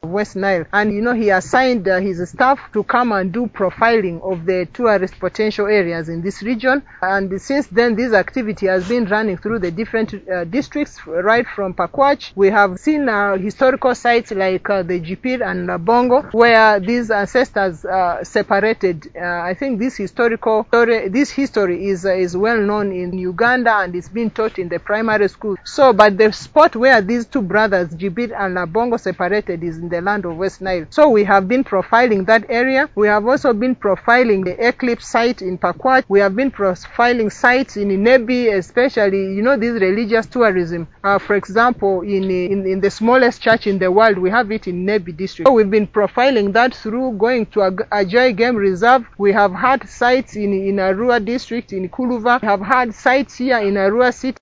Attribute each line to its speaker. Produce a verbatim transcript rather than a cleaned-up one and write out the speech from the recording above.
Speaker 1: West Nile. And, you know, he assigned uh, his staff to come and do profiling of the tourist potential areas in this region. And since then, this activity has been running through the different uh, districts, right from Pakwach. We have seen uh, historical sites like uh, the Jipir and uh, Bongo, where these ancestors uh, separated. Uh, I think this historical story, this history is uh, is well known in Uganda, and it's been taught in the primary school. So, but the spot where these two brothers, Jibir and Bongo, separated is in the land of West Nile. So we have been profiling that area. We have also been profiling the eclipse site in Pakwach. We have been profiling sites in Nebi, especially, you know, this religious tourism. Uh, for example, in, in in the smallest church in the world, we have it in Nebi district. So we've been profiling that through going to Ajay Game Reserve. We have had sites in, in Arua district, in Kuluva. We have had sites here in Arua City.